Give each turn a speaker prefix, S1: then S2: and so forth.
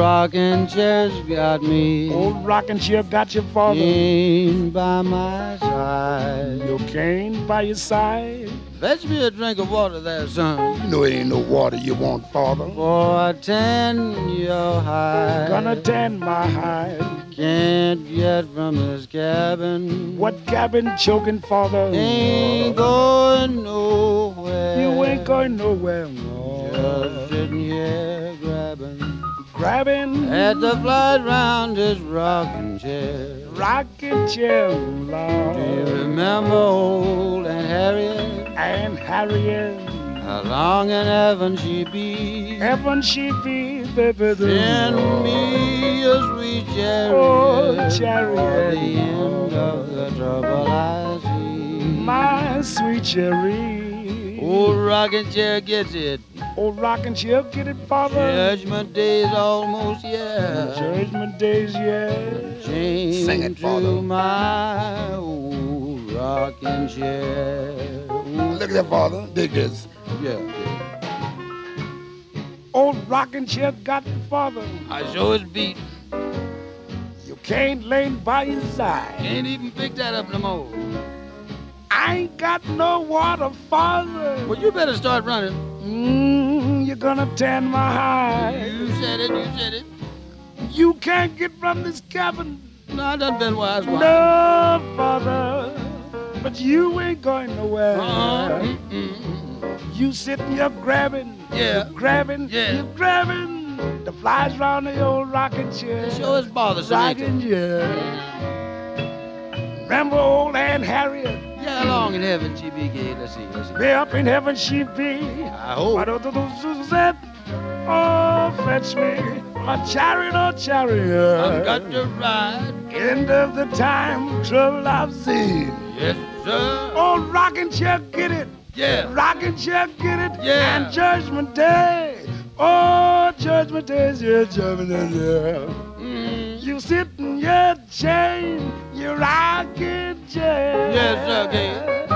S1: rocking chair's got me.
S2: Old rocking chair got your father.
S1: Cane by my side.
S2: Your cane by your side.
S1: Fetch me a drink of water there, son.
S2: You know it ain't no water you want, father.
S1: For I tan your hide.
S2: Gonna tan my hide.
S1: Can't get from this cabin.
S2: What cabin choking, father?
S1: Ain't going nowhere.
S2: You ain't going nowhere, no.
S1: Just sitting here grabbing
S2: at
S1: the flight round his rocking chair.
S2: Rocking chair, Lord.
S1: Do you remember old Aunt Harriet?
S2: Aunt Harriet.
S1: How long in heaven she be?
S2: Heaven she be, baby.
S1: Send me a sweet chariot.
S2: Oh, chariot.
S1: For the end of the trouble I see.
S2: My sweet cherry.
S1: Old rocking chair gets it.
S2: Old rocking chair, get it, father?
S1: Judgment day's almost, yeah.
S2: Judgment day's, yeah.
S1: Chained
S2: Sing it, father.
S1: to my old rocking chair.
S2: Look at that, father. Dig this.
S1: Yeah.
S2: Old rocking chair got the father.
S1: I sure is beat.
S2: You can't lay by his side.
S1: Can't even pick that up no more.
S2: I ain't got no water, father.
S1: Well, you better start running.
S2: You're gonna tan my hide.
S1: You said it, you said it.
S2: You can't get from this cabin.
S1: No, I done been wise one.
S2: No, father. But you ain't going nowhere. You sitting here grabbing.
S1: Yeah.
S2: You're grabbing.
S1: Yeah.
S2: You're grabbing. The flies round the old rocking chair.
S1: It sure is bothersome, ain't it?
S2: Rocking chair. Remember old Aunt Harriet?
S1: Yeah, how long in heaven she be, Gay? Let's see.
S2: Be up in heaven she be.
S1: I hope.
S2: Why don't you Suzette? Oh, fetch me a chariot, oh chariot.
S1: I've got to ride.
S2: End of the time, trouble I've seen.
S1: Yes, sir.
S2: Oh, rocking chair, get it.
S1: Yeah.
S2: Rocking chair, get it.
S1: Yeah.
S2: And Judgment Day. Oh, Judgment Day's here, Judgment Day's here. You sit in your chain, you rocking chair.
S1: Yes, sir, Gay.